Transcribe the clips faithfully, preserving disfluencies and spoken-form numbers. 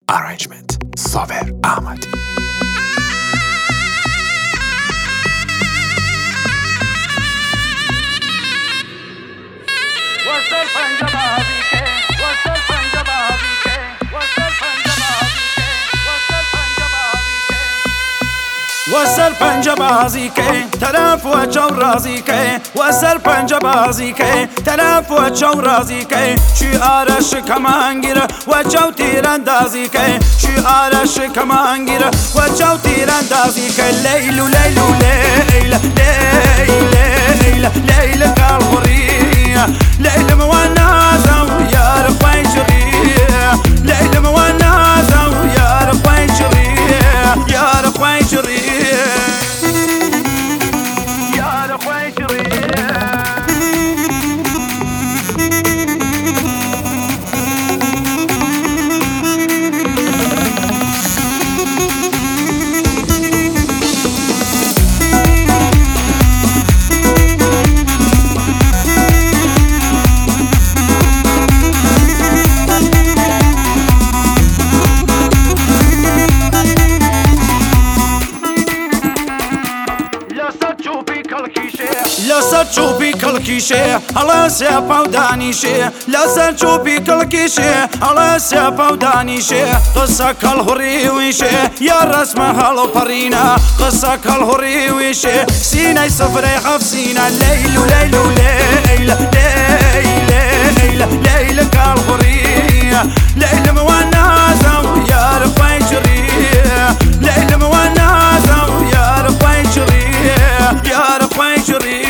Arrangement Sober Ahmed. وسر پنجه بازی که طرف و چو رازی که وسر پنجه بازی که طرف و چو رازی که شعارش کمانگیر و چو تیراندازی که شعارش کمانگیر و چو تیراندازی که لیلو لیلو لیل لیل لیل لیل کالخوری لیل موانازه و یار خویشری لیل موانازه و یار خویشری یار خویشری لسر چوبی کلکیشه حالا سپا و دانیشه لسر چوبی کلکیشه حالا سپا و دانیشه قصه کالهوری ویشه یا رسم حالو پرینا قصه کالهوری ویشه سینه سفره حفسینا لیل لیل لیل لیل لیل لیل کالهوری لیل موانازه و یار خویشری لیل موانازه و یار خویشری یار خویشری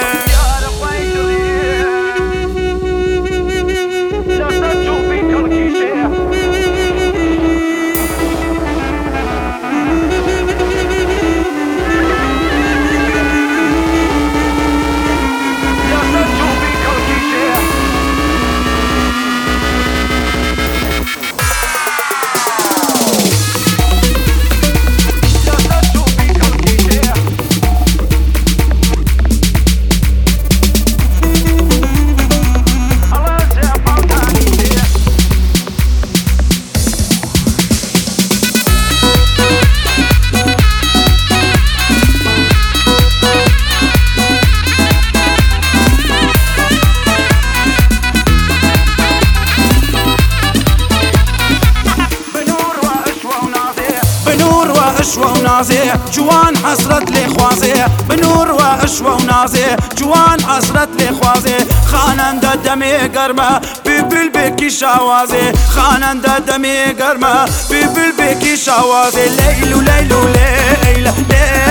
اشوا ونازي جوان حسرت لي خوازي بنور واشوا ونازي جوان حسرت لي خوازي خاننده دمي قرمه ببل بكي شوازي خاننده دمي قرمه ببل بكي شوازي ليل ليل ليل ليل